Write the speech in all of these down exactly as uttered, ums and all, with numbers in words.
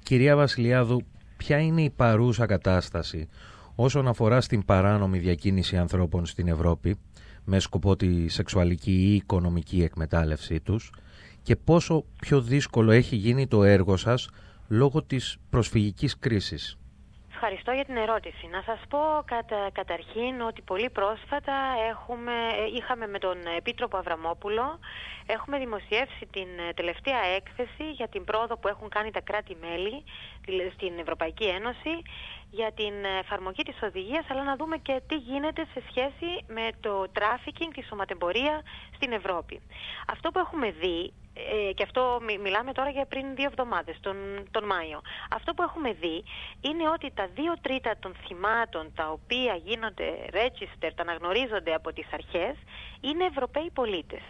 Κυρία Βασιλιάδου, ποια είναι η παρούσα κατάσταση όσον αφορά στην παράνομη διακίνηση ανθρώπων στην Ευρώπη με σκοπό τη σεξουαλική ή οικονομική εκμετάλλευσή τους και πόσο πιο δύσκολο έχει γίνει το έργο σας λόγω της προσφυγικής κρίσης? Ευχαριστώ για την ερώτηση. Να σας πω κατα, καταρχήν ότι πολύ πρόσφατα έχουμε, είχαμε με τον Επίτροπο Αβραμόπουλο έχουμε δημοσιεύσει την τελευταία έκθεση για την πρόοδο που έχουν κάνει τα κράτη-μέλη στην Ευρωπαϊκή Ένωση για την εφαρμογή της οδηγίας, αλλά να δούμε και τι γίνεται σε σχέση με το τράφικινγκ, τη σωματεμπορία στην Ευρώπη. Αυτό που έχουμε δει, και αυτό μιλάμε τώρα για πριν δύο εβδομάδες, τον, τον Μάιο. Αυτό που έχουμε δει είναι ότι τα δύο τρίτα των θυμάτων τα οποία γίνονται registered, αναγνωρίζονται από τις αρχές, είναι Ευρωπαίοι πολίτες.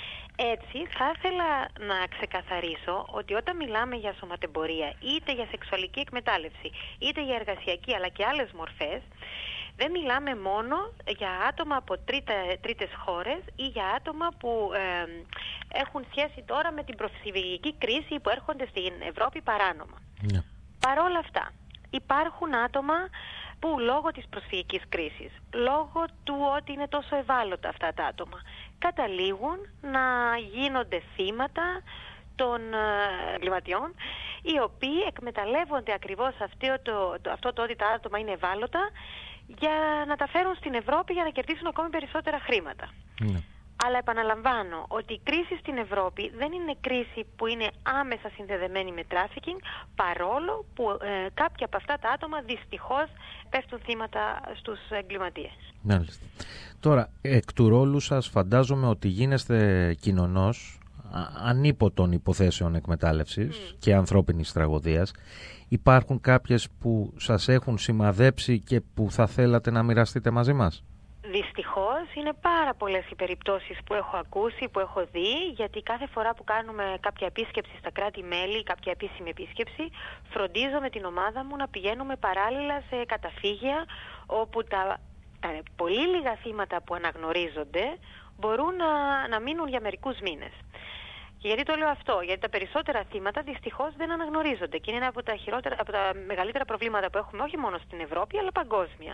Έτσι θα ήθελα να ξεκαθαρίσω ότι όταν μιλάμε για σωματεμπορία, είτε για σεξουαλική εκμετάλλευση, είτε για εργασιακή αλλά και άλλες μορφές, δεν μιλάμε μόνο για άτομα από τρίτα, τρίτες χώρες ή για άτομα που ε, έχουν σχέση τώρα με την προσφυγική κρίση που έρχονται στην Ευρώπη παράνομα. Yeah. Παρόλα αυτά, υπάρχουν άτομα που λόγω της προσφυγικής κρίσης, λόγω του ότι είναι τόσο ευάλωτα αυτά τα άτομα, καταλήγουν να γίνονται θύματα των εγκληματιών, οι οποίοι εκμεταλλεύονται ακριβώς αυτό το, το, αυτό το ότι τα άτομα είναι ευάλωτα για να τα φέρουν στην Ευρώπη για να κερδίσουν ακόμη περισσότερα χρήματα. Ναι. Αλλά επαναλαμβάνω ότι η κρίση στην Ευρώπη δεν είναι κρίση που είναι άμεσα συνδεδεμένη με τράφικινγκ, παρόλο που ε, κάποια από αυτά τα άτομα δυστυχώς πέφτουν θύματα στους εγκληματίες. Μάλιστα. Τώρα, εκ του ρόλου σας φαντάζομαι ότι γίνεστε κοινωνός ανίποτων υποθέσεων εκμετάλλευσης mm. και ανθρώπινης τραγωδίας. Υπάρχουν κάποιες που σας έχουν σημαδέψει και που θα θέλατε να μοιραστείτε μαζί μας? Δυστυχώς είναι πάρα πολλές οι περιπτώσεις που έχω ακούσει, που έχω δει, γιατί κάθε φορά που κάνουμε κάποια επίσκεψη στα κράτη-μέλη, κάποια επίσημη επίσκεψη, φροντίζω με την ομάδα μου να πηγαίνουμε παράλληλα σε καταφύγια όπου τα, τα πολύ λίγα θύματα που αναγνωρίζονται μπορούν να, να μείνουν για μερικούς μήνες. Και γιατί το λέω αυτό? Γιατί τα περισσότερα θύματα δυστυχώς δεν αναγνωρίζονται και είναι ένα από τα, χειρότερα, από τα μεγαλύτερα προβλήματα που έχουμε όχι μόνο στην Ευρώπη αλλά παγκόσμια.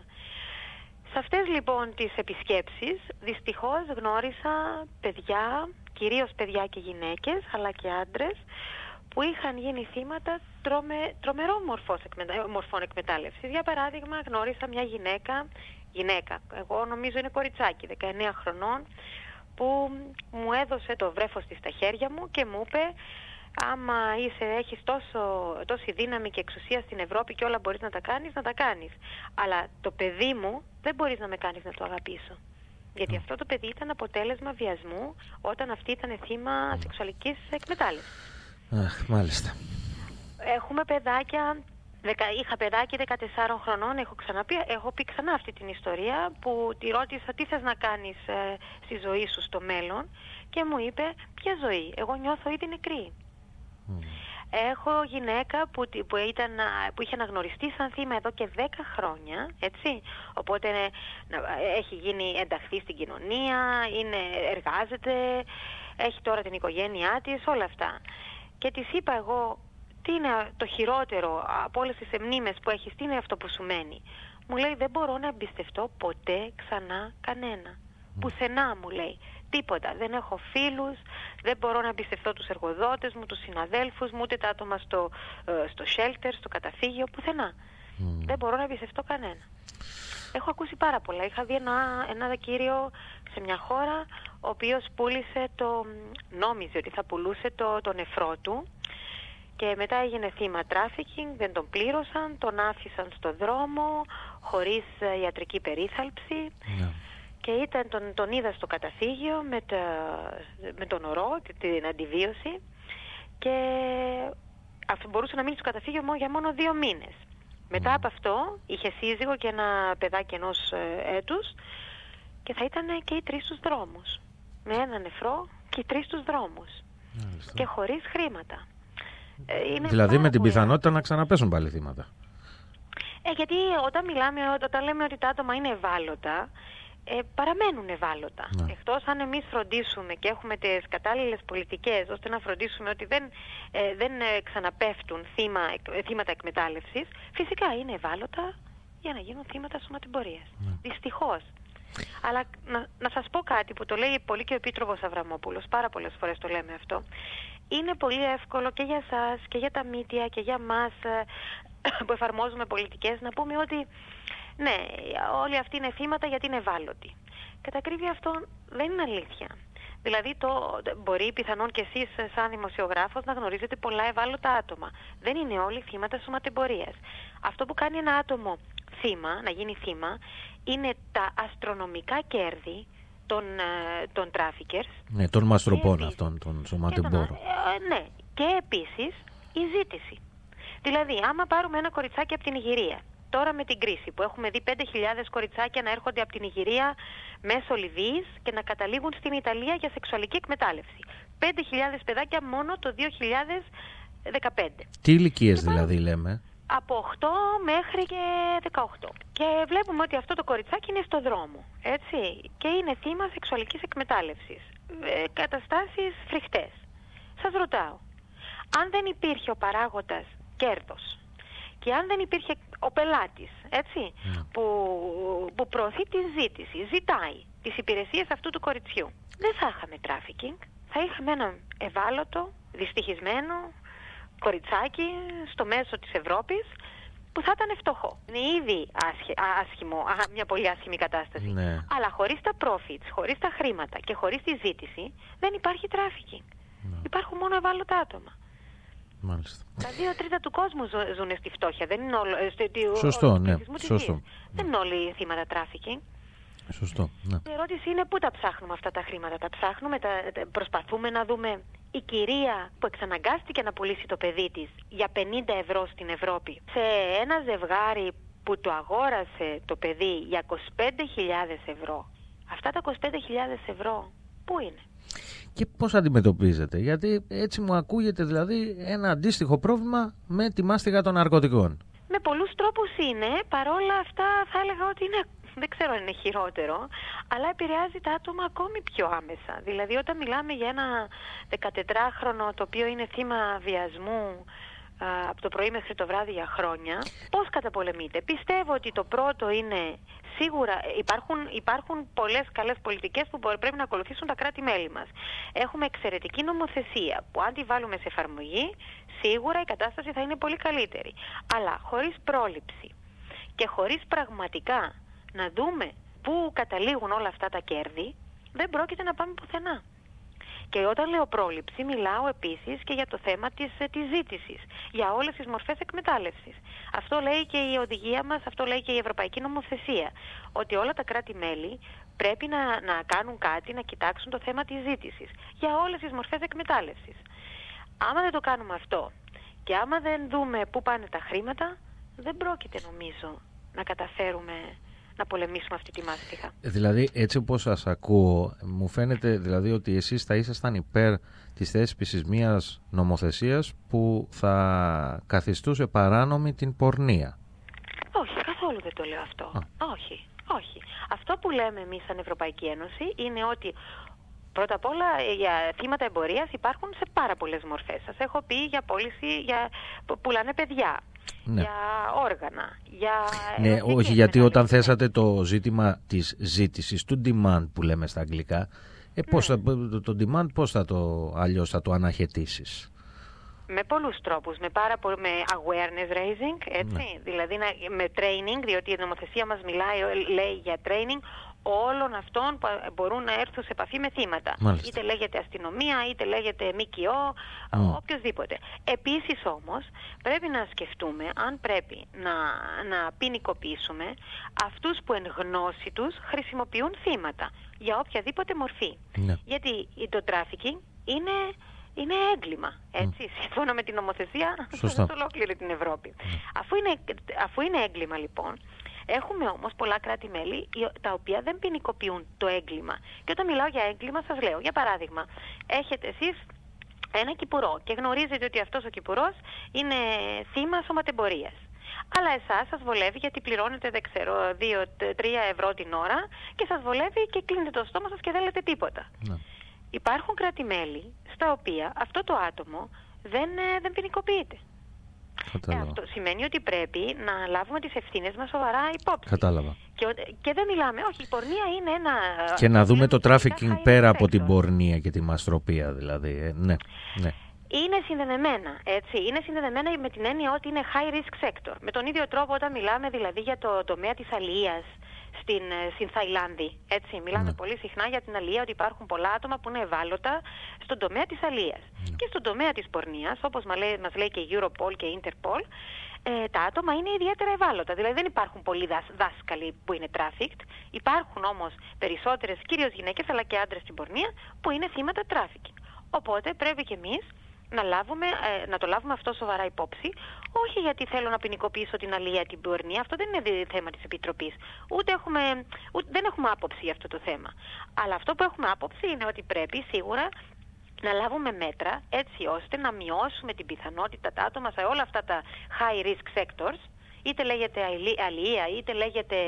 Σε αυτές λοιπόν τις επισκέψεις δυστυχώς γνώρισα παιδιά, κυρίως παιδιά και γυναίκες αλλά και άντρες, που είχαν γίνει θύματα τρομε, τρομερών μορφών εκμετάλλευσης. Για παράδειγμα, γνώρισα μια γυναίκα, γυναίκα, εγώ νομίζω είναι κοριτσάκι, δεκαεννέα χρονών, που μου έδωσε το βρέφος της στα χέρια μου και μου είπε: άμα είσαι, έχεις τόσο, τόση δύναμη και εξουσία στην Ευρώπη και όλα μπορείς να τα κάνεις, να τα κάνεις. Αλλά το παιδί μου δεν μπορείς να με κάνεις να το αγαπήσω. Γιατί mm. αυτό το παιδί ήταν αποτέλεσμα βιασμού όταν αυτή ήταν θύμα mm. σεξουαλικής εκμετάλλευσης. Αχ, μάλιστα. Έχουμε παιδάκια, είχα παιδάκι δεκατεσσάρων χρονών, έχω, ξαναπεί, έχω πει ξανά αυτή την ιστορία, που τη ρώτησα τι θες να κάνεις ε, στη ζωή σου στο μέλλον και μου είπε: ποια ζωή, εγώ νιώθω ήδη νεκρή. Mm. Έχω γυναίκα που, που, ήταν, που είχε αναγνωριστεί σαν θύμα εδώ και δέκα χρόνια, έτσι, οπότε έχει γίνει ενταχθεί στην κοινωνία, είναι, εργάζεται, έχει τώρα την οικογένειά της, όλα αυτά. Και της είπα εγώ: τι είναι το χειρότερο από όλες τις μνήμες που έχεις, τι είναι αυτό που σου μένει? Μου λέει: δεν μπορώ να εμπιστευτώ ποτέ ξανά κανένα. Mm. Πουθενά, μου λέει. Τίποτα. Δεν έχω φίλους, δεν μπορώ να εμπιστευτώ τους εργοδότες μου, τους συναδέλφους μου, ούτε τα άτομα στο, στο shelter, στο καταφύγιο, πουθενά. Mm. Δεν μπορώ να εμπιστευτώ κανένα. Έχω ακούσει πάρα πολλά. Είχα δει ένα, ένα κύριο σε μια χώρα, ο οποίος πούλησε το, νόμιζε ότι θα πουλούσε το, το νεφρό του και μετά έγινε θύμα τράφικινγκ, δεν τον πλήρωσαν, τον άφησαν στο δρόμο χωρίς ιατρική περίθαλψη. Yeah. Και ήταν, τον, τον είδα στο καταφύγιο με, τα, με τον ορό, την αντιβίωση, και αυτό μπορούσε να μείνει στο καταφύγιο μόνο, για μόνο δύο μήνες. Mm. Μετά από αυτό είχε σύζυγο και ένα παιδάκι ενός έτους και θα ήταν και οι τρεις στους δρόμους. Με ένα νεφρό και οι τρεις στους δρόμους. Mm. Και χωρίς χρήματα. Είναι δηλαδή με την πολύ... πιθανότητα να ξαναπέσουν πάλι θύματα. Ε, γιατί όταν μιλάμε, όταν λέμε ότι τα άτομα είναι ευάλωτα, ε, παραμένουν ευάλωτα. Ναι. Εκτός αν εμείς φροντίσουμε και έχουμε τις κατάλληλες πολιτικές ώστε να φροντίσουμε ότι δεν, ε, δεν ε, ξαναπέφτουν θύμα, ε, θύματα εκμετάλλευσης, φυσικά είναι ευάλωτα για να γίνουν θύματα σωματεμπορίας. Ναι. Δυστυχώς. Αλλά να, να σας πω κάτι που το λέει πολύ και ο Επίτροπος Αβραμόπουλος, πάρα πολλές φορές το λέμε αυτό. Είναι πολύ εύκολο και για σας και για τα μίντια και για μας που εφαρμόζουμε πολιτικές να πούμε ότι ναι, όλοι αυτοί είναι θύματα γιατί είναι ευάλωτοι. Κατά ακρίβεια αυτό δεν είναι αλήθεια. Δηλαδή το, μπορεί πιθανόν και εσείς σαν δημοσιογράφος να γνωρίζετε πολλά ευάλωτα άτομα. Δεν είναι όλοι θύματα σωματεμπορίας. Αυτό που κάνει ένα άτομο θύμα, να γίνει θύμα, είναι τα αστρονομικά κέρδη των, των traffickers. Ναι, των μαστροπών αυτών, των σωματεμπόρων. Ε, ναι, και επίσης η ζήτηση. Δηλαδή, άμα πάρουμε ένα κοριτσάκι από την Ιγυρία, τώρα με την κρίση που έχουμε δει πέντε χιλιάδες κοριτσάκια να έρχονται από την Ιγυρία μέσω Λιβύης και να καταλήγουν στην Ιταλία για σεξουαλική εκμετάλλευση. πέντε χιλιάδες παιδάκια μόνο το δύο χιλιάδες δεκαπέντε. Τι ηλικίες δηλαδή λέμε? Από οκτώ μέχρι και δεκαοκτώ. Και βλέπουμε ότι αυτό το κοριτσάκι είναι στο δρόμο, έτσι, και είναι θύμα σεξουαλικής εκμετάλλευσης. Ε, καταστάσεις φρικτές. Σας ρωτάω, αν δεν υπήρχε ο παράγοντας κέρδος και αν δεν υπήρχε ο πελάτης, έτσι, mm. που, που προωθεί τη ζήτηση, ζητάει τις υπηρεσίες αυτού του κοριτσιού, δεν θα είχαμε τράφικινγκ, θα είχαμε έναν ευάλωτο, δυστυχισμένο κοριτσάκι στο μέσο της Ευρώπης που θα ήταν φτωχό. Είναι ήδη άσχη, άσχημο, μια πολύ άσχημη κατάσταση. Ναι. Αλλά χωρίς τα profits, χωρίς τα χρήματα και χωρίς τη ζήτηση δεν υπάρχει τράφικινγκ. Ναι. Υπάρχουν μόνο ευάλωτα άτομα. Μάλιστα. Τα δύο τρίτα του κόσμου ζω, ζουν στη φτώχεια. Δεν είναι όλο, σωστό, όλο, ναι. Σωστό. Δεν είναι όλοι θύματα τράφικινγκ. Σωστό, ναι. Η ερώτηση είναι πού τα ψάχνουμε αυτά τα χρήματα. Τα ψάχνουμε, τα, προσπαθούμε να δούμε η κυρία που εξαναγκάστηκε να πουλήσει το παιδί της για πενήντα ευρώ στην Ευρώπη σε ένα ζευγάρι που το αγόρασε το παιδί για είκοσι πέντε χιλιάδες ευρώ. Αυτά τα είκοσι πέντε χιλιάδες ευρώ πού είναι? Και πώς αντιμετωπίζετε? Γιατί έτσι μου ακούγεται δηλαδή ένα αντίστοιχο πρόβλημα με τη μάστιγα των ναρκωτικών. Με πολλούς τρόπους είναι, παρόλα αυτά θα έλεγα ότι είναι, δεν ξέρω αν είναι χειρότερο, αλλά επηρεάζει τα άτομα ακόμη πιο άμεσα. Δηλαδή όταν μιλάμε για ένα δεκατετράχρονο το οποίο είναι θύμα βιασμού α, από το πρωί μέχρι το βράδυ για χρόνια, πώς καταπολεμείται? Πιστεύω ότι το πρώτο είναι σίγουρα υπάρχουν, υπάρχουν πολλές καλές πολιτικές που πρέπει να ακολουθήσουν τα κράτη-μέλη μας. Έχουμε εξαιρετική νομοθεσία που αν τη βάλουμε σε εφαρμογή, σίγουρα η κατάσταση θα είναι πολύ καλύτερη. Αλλά χωρίς πρόληψη και χωρίς πραγματικά να δούμε πού καταλήγουν όλα αυτά τα κέρδη, δεν πρόκειται να πάμε πουθενά. Και όταν λέω πρόληψη, μιλάω επίσης και για το θέμα της, της ζήτησης, για όλες τις μορφές εκμετάλλευσης. Αυτό λέει και η οδηγία μας, αυτό λέει και η Ευρωπαϊκή Νομοθεσία, ότι όλα τα κράτη-μέλη πρέπει να, να κάνουν κάτι, να κοιτάξουν το θέμα της ζήτησης, για όλες τις μορφές εκμετάλλευσης. Άμα δεν το κάνουμε αυτό και άμα δεν δούμε πού πάνε τα χρήματα, δεν πρόκειται νομίζω να καταφέρουμε να πολεμήσουμε αυτή τη μάστιγα. Δηλαδή, έτσι όπως σας ακούω, μου φαίνεται δηλαδή ότι εσείς θα ήσασταν υπέρ της θέσπισης μιας νομοθεσίας που θα καθιστούσε παράνομη την πορνεία. Όχι, καθόλου δεν το λέω αυτό. Α. Όχι, όχι. Αυτό που λέμε εμείς σαν Ευρωπαϊκή Ένωση είναι ότι πρώτα απ' όλα για θύματα εμπορίας υπάρχουν σε πάρα πολλές μορφές. Σας έχω πει για πώληση, για πουλάνε παιδιά. Ναι. Για όργανα, για... Ναι, όχι, γιατί όταν θέσατε το ζήτημα της ζήτησης, του demand που λέμε στα αγγλικά, ε, πώς ναι. θα, το demand πώς θα το, αλλιώς θα το αναχαιτήσεις? Με πολλούς τρόπους, με, πάρα πο... με awareness raising, έτσι, ναι. δηλαδή να... με training, διότι η νομοθεσία μας μιλάει, λέει για training όλων αυτών που μπορούν να έρθουν σε επαφή με θύματα. Μάλιστα. Είτε λέγεται αστυνομία, είτε λέγεται ΜΚΟ, mm. οποιοδήποτε. Επίσης όμως πρέπει να σκεφτούμε αν πρέπει να, να ποινικοποιήσουμε αυτούς που εν γνώση τους χρησιμοποιούν θύματα για οποιαδήποτε μορφή. Mm. Γιατί το trafficking είναι... είναι έγκλημα, έτσι, mm. σύμφωνα με την νομοθεσία σε ολόκληρη την Ευρώπη. Mm. Αφού, είναι, αφού είναι έγκλημα λοιπόν, έχουμε όμως πολλά κράτη-μέλη τα οποία δεν ποινικοποιούν το έγκλημα. Και όταν μιλάω για έγκλημα σας λέω, για παράδειγμα, έχετε εσείς ένα κυπουρό και γνωρίζετε ότι αυτός ο κυπουρός είναι θύμα σωματεμπορίας. Αλλά εσάς σας βολεύει γιατί πληρώνετε, δεν ξέρω, δύο τρία ευρώ την ώρα και σας βολεύει και κλείνετε το στόμα σας και δεν λέτε τίποτα. Ναι. Υπάρχουν κράτη-μέλη στα οποία αυτό το άτομο δεν, δεν ποινικοποιείται. Ε, αυτό σημαίνει ότι πρέπει να λάβουμε τις ευθύνες μας σοβαρά υπόψη. Κατάλαβα. Και, και δεν μιλάμε, όχι, η πορνεία είναι ένα... Και να δούμε το τράφικινγκ πέρα από την πορνεία και τη μαστροπία, δηλαδή. Ε, ναι, ναι. Είναι συνδεδεμένα, έτσι. Είναι συνδεδεμένα με την έννοια ότι είναι high risk sector. Με τον ίδιο τρόπο όταν μιλάμε δηλαδή για το τομέα της αλληλείας στην, στην Θαϊλάνδη, έτσι. Μιλάμε mm. πολύ συχνά για την αλληλεία, ότι υπάρχουν πολλά άτομα που είναι ευάλωτα στον τομέα της αλληλείας. Mm. Και στον τομέα της πορνείας, όπως μας λέει, μας λέει και η Europol και η Interpol, ε, τα άτομα είναι ιδιαίτερα ευάλωτα. Δηλαδή δεν υπάρχουν πολλοί δάσ, δάσκαλοι που είναι trafficked. Υπάρχουν όμως περισσότερες, κυρίως γυναίκες αλλά και άντρες στην πορνεία, που είναι θύματα trafficking. Οπότε πρέπει και εμείς να, λάβουμε, ε, να το λάβουμε αυτό σοβαρά υπόψη, όχι γιατί θέλω να ποινικοποιήσω την αλληλεία, την πορνεία, αυτό δεν είναι θέμα της Επιτροπής. Ούτε έχουμε, ούτε, δεν έχουμε άποψη για αυτό το θέμα. Αλλά αυτό που έχουμε άποψη είναι ότι πρέπει σίγουρα να λάβουμε μέτρα έτσι ώστε να μειώσουμε την πιθανότητα τα άτομα σε όλα αυτά τα high risk sectors, είτε λέγεται αλληλεία, είτε λέγεται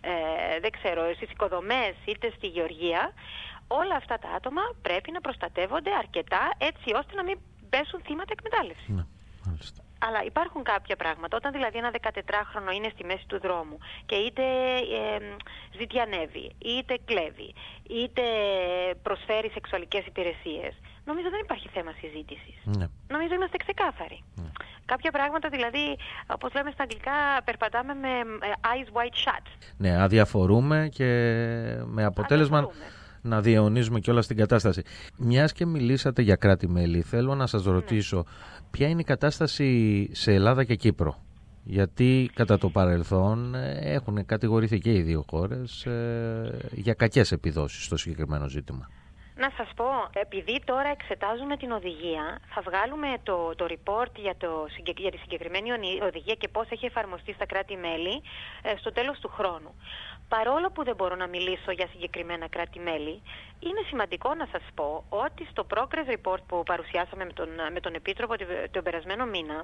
ε, δεν ξέρω, στις οικοδομές, είτε στη γεωργία. Όλα αυτά τα άτομα πρέπει να προστατεύονται αρκετά έτσι ώστε να μην πέσουν θύματα εκμετάλλευσης. Ναι, μάλιστα. Αλλά υπάρχουν κάποια πράγματα, όταν δηλαδή ένα δεκατετράχρονο είναι στη μέση του δρόμου και είτε ε, ζητιανεύει, είτε κλέβει, είτε προσφέρει σεξουαλικές υπηρεσίες, νομίζω δεν υπάρχει θέμα συζήτησης. Ναι. Νομίζω είμαστε ξεκάθαροι. Ναι. Κάποια πράγματα δηλαδή, όπως λέμε στα αγγλικά, περπατάμε με eyes wide shut. Ναι, αδιαφορούμε και με αποτέλεσμα... Αδιαφορούμε. Να διαιωνίζουμε κιόλας την κατάσταση. Μιας και μιλήσατε για κράτη-μέλη, θέλω να σας ρωτήσω, ναι. ποια είναι η κατάσταση σε Ελλάδα και Κύπρο? Γιατί κατά το παρελθόν έχουν κατηγορηθεί και οι δύο χώρες ε, για κακές επιδόσεις στο συγκεκριμένο ζήτημα. Να σας πω, επειδή τώρα εξετάζουμε την οδηγία, θα βγάλουμε το, το report για, το, για τη συγκεκριμένη οδηγία και πώς έχει εφαρμοστεί στα κράτη-μέλη ε, στο τέλος του χρόνου. Παρόλο που δεν μπορώ να μιλήσω για συγκεκριμένα κράτη-μέλη, είναι σημαντικό να σας πω ότι στο Progress Report που παρουσιάσαμε με τον, με τον Επίτροπο τον περασμένο μήνα,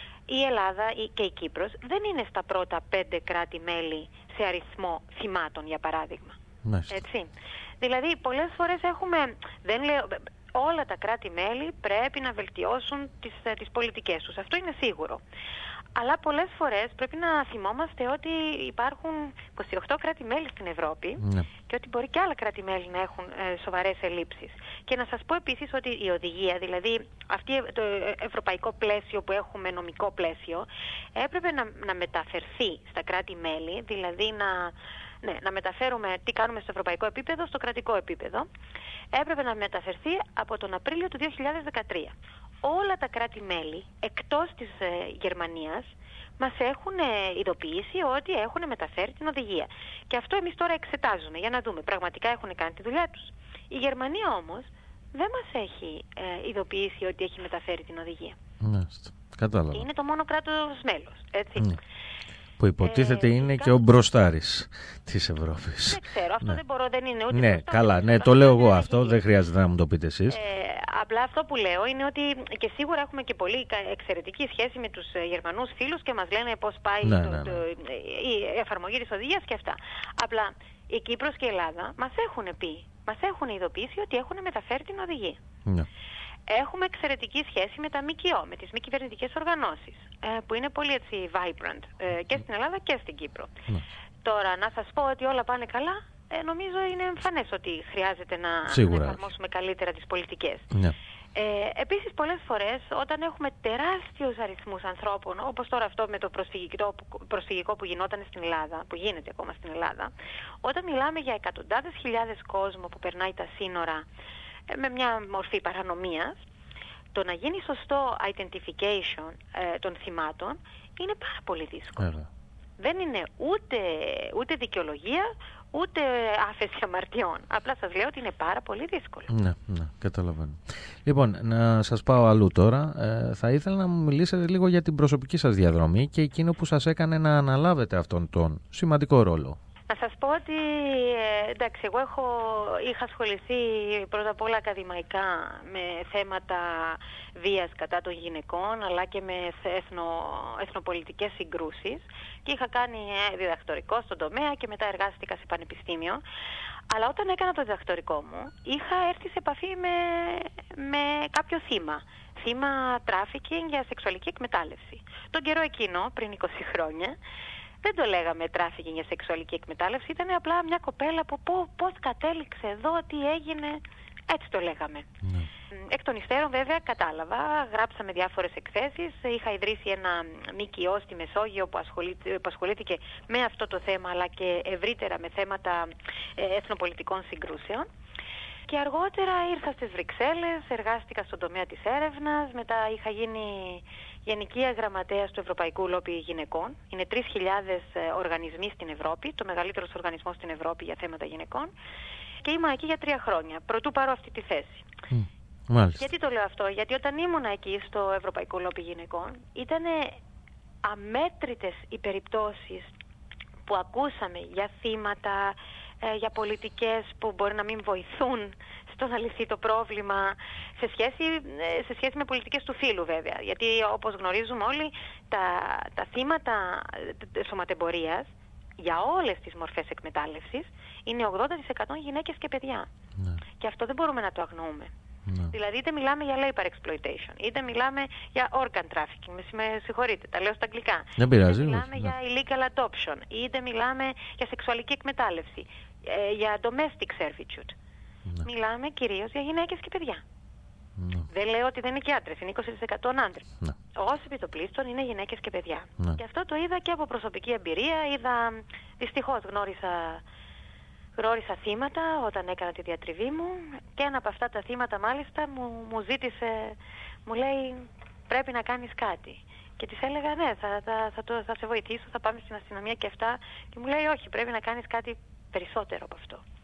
η Ελλάδα και η Κύπρος δεν είναι στα πρώτα πέντε κράτη-μέλη σε αριθμό θυμάτων, για παράδειγμα. Μάλιστα. Έτσι. Δηλαδή, πολλές φορές έχουμε, δεν λέω, όλα τα κράτη-μέλη πρέπει να βελτιώσουν τις, τις πολιτικές τους. Αυτό είναι σίγουρο. Αλλά πολλές φορές πρέπει να θυμόμαστε ότι υπάρχουν είκοσι οκτώ κράτη-μέλη στην Ευρώπη ναι. και ότι μπορεί και άλλα κράτη-μέλη να έχουν ε, σοβαρές ελλείψεις. Και να σας πω επίσης ότι η οδηγία, δηλαδή αυτή το ευρωπαϊκό πλαίσιο που έχουμε, νομικό πλαίσιο, έπρεπε να, να μεταφερθεί στα κράτη-μέλη, δηλαδή να... Ναι, να μεταφέρουμε τι κάνουμε στο ευρωπαϊκό επίπεδο στο κρατικό επίπεδο. Έπρεπε να μεταφερθεί από τον Απρίλιο του δύο χιλιάδες δεκατρία. Όλα τα κράτη-μέλη εκτός της ε, Γερμανίας μας έχουν ε, ειδοποιήσει ότι έχουν μεταφέρει την οδηγία. Και αυτό εμείς τώρα εξετάζουμε για να δούμε. Πραγματικά έχουν κάνει τη δουλειά τους. Η Γερμανία όμως δεν μας έχει ε, ειδοποιήσει ότι έχει μεταφέρει την οδηγία. Ναι, κατάλαβα. Είναι το μόνο κράτος μέλος, έτσι. Ναι. Που υποτίθεται ε, είναι και ο μπροστάρης της Ευρώπης. Δεν ξέρω, αυτό ναι. δεν μπορώ, δεν είναι ούτε ναι, μπροστάρης, καλά, ναι, το λέω εγώ αυτό, δεν χρειάζεται να μου το πείτε εσείς. Ε, απλά αυτό που λέω είναι ότι και σίγουρα έχουμε και πολύ εξαιρετική σχέση με τους Γερμανούς φίλους και μας λένε πώς πάει ναι, το, ναι, ναι. Το, η εφαρμογή της οδηγίας και αυτά. Απλά η Κύπρος και η Ελλάδα μας έχουν πει, μας έχουν ειδοποιήσει ότι έχουν μεταφέρει την οδηγία. Ναι. Έχουμε εξαιρετική σχέση με τα ΜΚΟ, με τις μη κυβερνητικές οργανώσεις, που είναι πολύ έτσι vibrant και στην Ελλάδα και στην Κύπρο. Ναι. Τώρα, να σας πω ότι όλα πάνε καλά, νομίζω είναι εμφανές ότι χρειάζεται να, να εφαρμόσουμε καλύτερα τις πολιτικές. Ναι. Ε, επίσης, πολλές φορές, όταν έχουμε τεράστιους αριθμούς ανθρώπων, όπως τώρα αυτό με το προσφυγικό, προσφυγικό που γινόταν στην Ελλάδα, που γίνεται ακόμα στην Ελλάδα, όταν μιλάμε για εκατοντάδες χιλιάδες κόσμο που περνάει τα σύνορα, με μια μορφή παρανομίας, το να γίνει σωστό identification ε, των θυμάτων είναι πάρα πολύ δύσκολο. Έλα. Δεν είναι ούτε, ούτε δικαιολογία, ούτε άφεση αμαρτιών. Απλά σας λέω ότι είναι πάρα πολύ δύσκολο. Ναι, ναι, καταλαβαίνω. Λοιπόν, να σας πάω αλλού τώρα. Ε, θα ήθελα να μου μιλήσετε λίγο για την προσωπική σας διαδρομή και εκείνο που σας έκανε να αναλάβετε αυτόν τον σημαντικό ρόλο. Να σας πω ότι ε, εντάξει, εγώ έχω, είχα ασχοληθεί πρώτα απ' όλα ακαδημαϊκά με θέματα βίας κατά των γυναικών, αλλά και με εθνο, εθνοπολιτικές συγκρούσεις, και είχα κάνει ε, διδακτορικό στον τομέα και μετά εργάστηκα σε πανεπιστήμιο. Αλλά όταν έκανα το διδακτορικό μου είχα έρθει σε επαφή με, με κάποιο θύμα. Θύμα τράφικινγκ για σεξουαλική εκμετάλλευση. Τον καιρό εκείνο, πριν είκοσι χρόνια, δεν το λέγαμε τράφικινγκ για σεξουαλική εκμετάλλευση, ήταν απλά μια κοπέλα που πώς κατέληξε εδώ, τι έγινε, έτσι το λέγαμε. Ναι. Εκ των υστέρων βέβαια κατάλαβα, γράψαμε διάφορες εκθέσεις, είχα ιδρύσει ένα ΜΚΟ στη Μεσόγειο που, που ασχολήθηκε με αυτό το θέμα, αλλά και ευρύτερα με θέματα εθνοπολιτικών συγκρούσεων. Και αργότερα ήρθα στις Βρυξέλλες, εργάστηκα στον τομέα της έρευνας, μετά είχα γίνει Γενική Γραμματέας του Ευρωπαϊκού Λόμπι Γυναικών. Είναι τρεις χιλιάδες οργανισμοί στην Ευρώπη, το μεγαλύτερος οργανισμός στην Ευρώπη για θέματα γυναικών. Και ήμουν εκεί για τρία χρόνια, προτού πάρω αυτή τη θέση. Mm, μάλιστα. Γιατί το λέω αυτό? Γιατί όταν ήμουν εκεί στο Ευρωπαϊκό Λόμπι Γυναικών, ήταν αμέτρητες οι περιπτώσεις που ακούσαμε για θύματα, για πολιτικές που μπορεί να μην βοηθούν στο να λυθεί το πρόβλημα, σε σχέση, σε σχέση με πολιτικές του φύλου βέβαια. Γιατί όπως γνωρίζουμε όλοι, τα, τα θύματα σωματεμπορίας για όλες τις μορφές εκμετάλλευσης είναι ογδόντα τοις εκατό γυναίκες και παιδιά. Ναι. Και αυτό δεν μπορούμε να το αγνοούμε. Ναι. Δηλαδή είτε μιλάμε για labor exploitation, είτε μιλάμε για organ trafficking, με συγχωρείτε, τα λέω στα αγγλικά. Δεν πειράζει. Είτε μιλάμε ναι. για illegal adoption, είτε μιλάμε για σεξουαλική εκμετάλλευση, για domestic servitude. Ναι. Μιλάμε κυρίως για γυναίκες και παιδιά. Ναι. Δεν λέω ότι δεν είναι και άντρες, είναι είκοσι τοις εκατό άντρες. Ναι. Όσοι επιτοπλίστων είναι γυναίκες και παιδιά. Ναι. Και αυτό το είδα και από προσωπική εμπειρία. Είδα, δυστυχώς γνώρισα, γνώρισα θύματα όταν έκανα τη διατριβή μου, και ένα από αυτά τα θύματα μάλιστα μου, μου ζήτησε, μου λέει πρέπει να κάνεις κάτι. Και της έλεγα ναι, θα, θα, θα, το, θα σε βοηθήσω, θα πάμε στην αστυνομία και αυτά. Και μου λέει όχι, πρέπει να κάνεις κάτι περισσότερο από αυτό.